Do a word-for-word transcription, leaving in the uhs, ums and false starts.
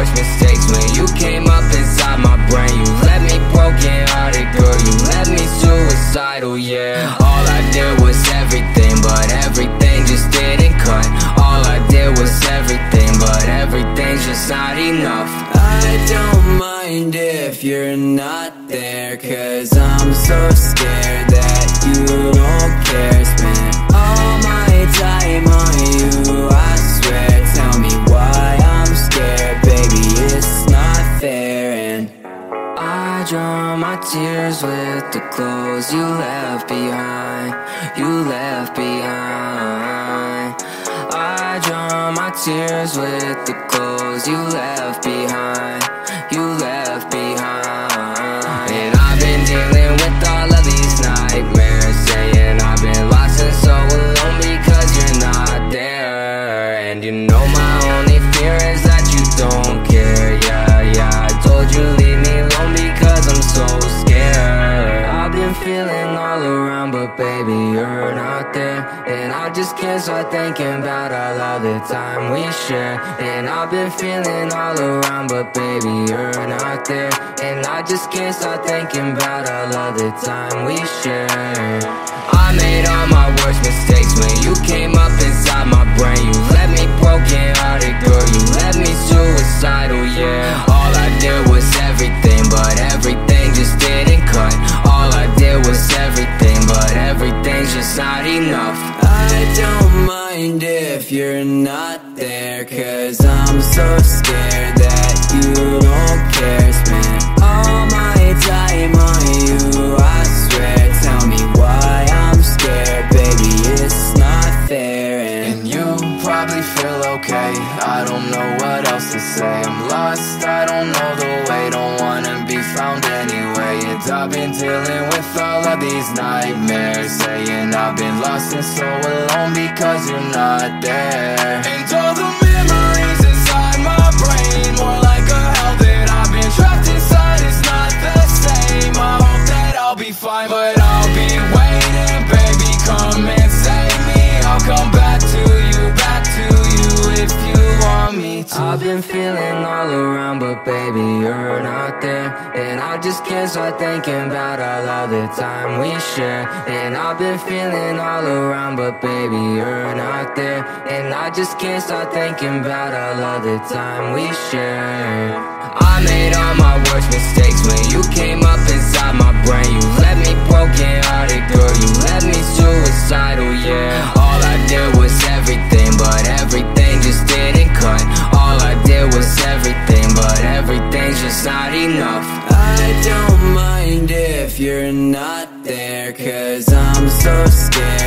worst mistakes when you came up inside my brain. You left me broken hearted, girl, you left me suicidal, yeah. All I did was everything, but everything just didn't cut. All I did was everything, but everything's just not enough. I don't mind if you're not there, cause I'm so scared that you don't care. Spend all my time on you, I swear. Tell me why I'm scared, baby, it's not fair. And I draw my tears with the clothes you left behind, you left behind. I draw my tears with the clothes you left behind, you left behind. And I've been dealing with all of these nightmares, saying I've been lost and so alone because you're not there. And you know my only fear is that you don't care, yeah, yeah. I told you leave me alone because I'm so scared. I've been feeling all around, but baby, you're not there. And I just can't stop thinking about all of the time we share. And I've been feeling all around, but baby, you're not there. And I just can't stop thinking about all of the time we share. I made all my worst mistakes when you came up inside my brain. You left me broken hearted, girl, you left me suicidal, yeah. All I did was everything, but everything just didn't cut. All I did was everything, but everything's just not enough. I don't mind if you're not there, cause I'm so scared that you don't care. Spend all my time on you, I swear. Tell me why I'm scared, baby, it's not fair. And, and you probably feel okay, I don't know what else to say. I'm lost, I don't know the way, don't wanna be found anyway. And I've been dealing with all of these nightmares, saying I've been lost and so alone because you're not there. And all the memories inside my brain, more like a hell that I've been trapped inside. It's not the same, I hope that I'll be fine, but I'll be waiting, baby, come and save me. I'll come back to you, back to you if you want me to. I've been feeling all around, but baby, you're not there. And I just can't stop thinking about all of the time we share. And I've been feeling all around, but baby, you're not there. And I just can't stop thinking about all of the time we share. I made all my worst mistakes when you came up inside my brain. You left me broken hearted, girl, you left me suicidal, yeah. All I did was everything, but everything just didn't cut. All I did was everything, but everything's just not enough. I don't mind if you're not there, cause I'm so scared